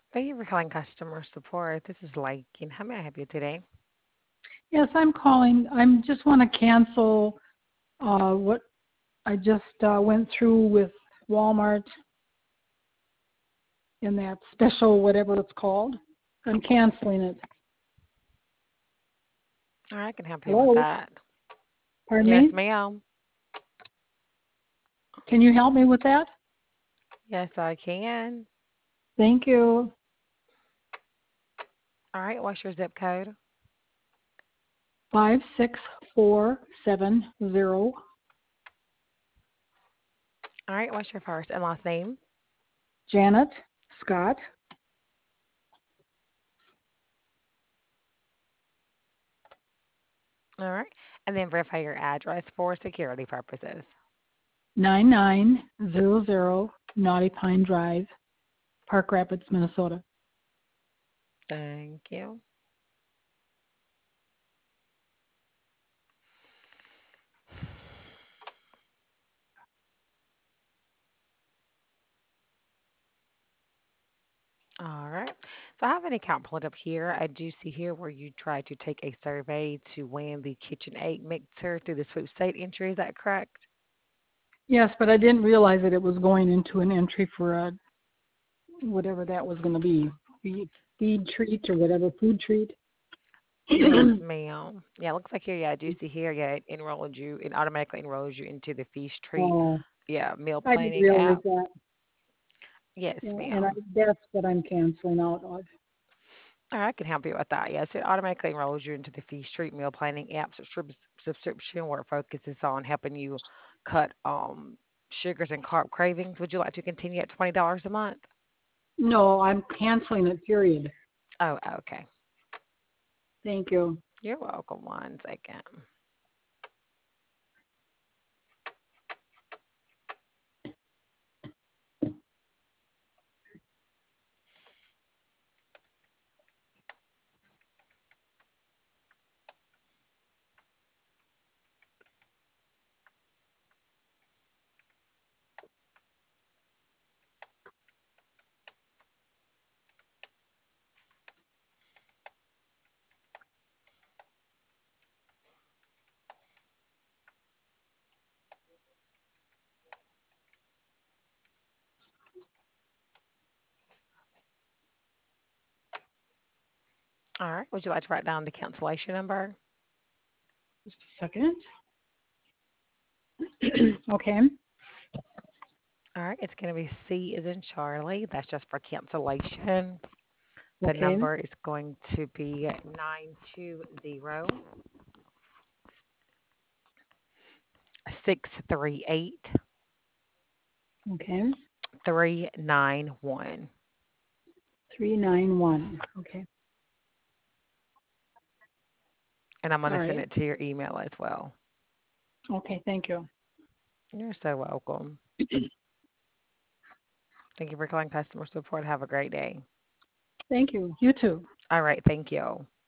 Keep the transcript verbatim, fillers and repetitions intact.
Thank you for calling customer support. This is Lakin. How may I help you today? Yes, I'm calling. I just want to cancel uh, what I just uh, went through with Walmart in that special, whatever it's called. I'm canceling it. All right, I can help you with Hello? that. Pardon Yes, me? ma'am. Can you help me with that? Yes, I can. Thank you. All right, what's your zip code? Five six four seven zero. All right, what's your first and last name? Janet Scott. All right, and then verify your address for security purposes. Nine nine zero zero Naughty Pine Drive, Park Rapids, Minnesota. Thank you. All right. So I have an account pulled up here. I do see here where you tried to take a survey to win the KitchenAid mixer through the sweepstate entry. Is that correct? Yes, but I didn't realize that it was going into an entry for a whatever that was going to be, feed, feed treat or whatever, food treat. Yes, ma'am. Yeah, it looks like here, yeah, I do see here, yeah, it enrolled you, it automatically enrolls you into the Feast Treat, Oh, yeah, meal I didn't planning realize app. that. Yes, Yeah, and I, ma'am. that's what I'm canceling out of. All right, I can help you with that. Yes, it automatically enrolls you into the Feast Treat meal planning app subscrip- subscription where it focuses on helping you cut um sugars and carb cravings. Would you like to continue at twenty dollars a month? No, I'm canceling it, period. Oh, okay. Thank you. You're welcome. One second. All right. Would you like to write down the cancellation number? Just a second. Okay. All right. It's going to be C as in Charlie. That's just for cancellation. The Okay. number is going to be nine two zero six three eight Okay. three nine one. three nine one. Okay. And I'm going All to send right. it to your email as well. Okay. Thank you. You're so welcome. Thank you for calling customer support. Have a great day. Thank you. You too. All right. Thank you.